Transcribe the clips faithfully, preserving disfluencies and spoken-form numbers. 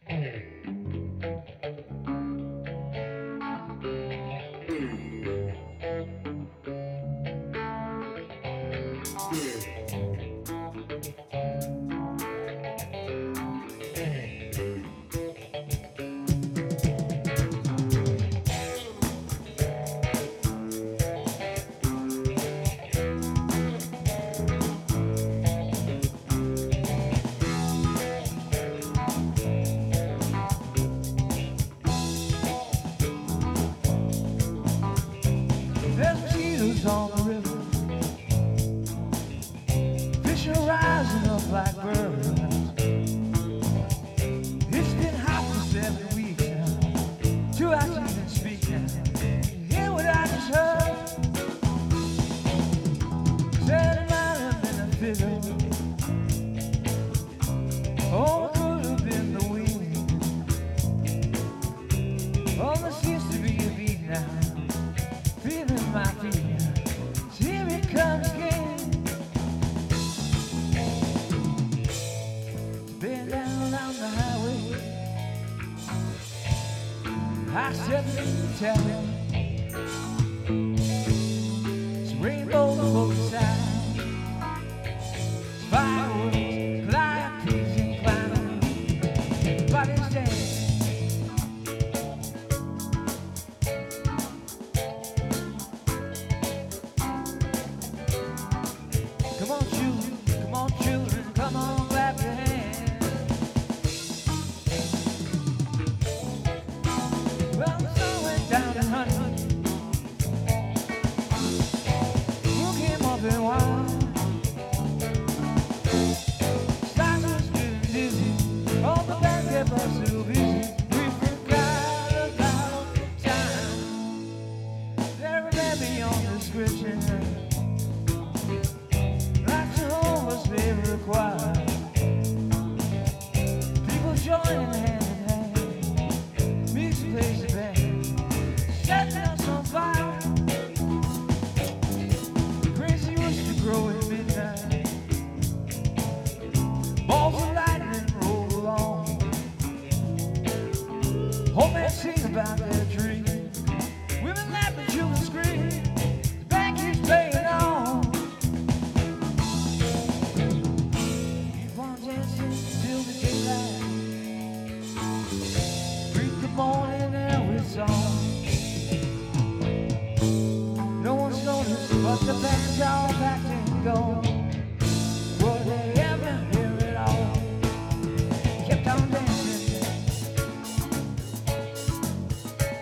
On the river, fish are rising up like birds. It's been hot for seven weeks now. Two hours even speak now. Hear what I just heard? Said it might have been a fiddle, or it could have been the wind. Oh, there seems to be a beat now, feeling my feet. Here it comes again. Been down on the highway, I said to tell him it's rainbows on both sides, it's fireworks, Calliope's and climbing, everybody's dancing. Come on, children, come on, children, come on, clap your hands. Well, the sun went down in honey, moon came up in wine. Stars was getting dizzy, all the band kept us still busy. We forgot about time. There may be on description. They require people joining hand in hand. Music plays the band, setting us on fire. Crazy used to grow at midnight. Balls of lightning roll along. Old men sing about their dreams. Women laugh and children scream. The band keeps playing on. Till the daylight, greet the morning air with song. No one's noticed, but the band's all packed and gone. Will they ever hear it all? Kept on dancing.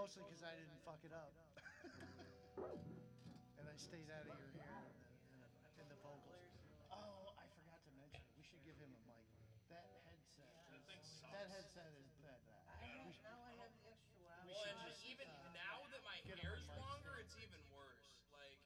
mostly because I didn't fuck it up. And I stayed out of your hair.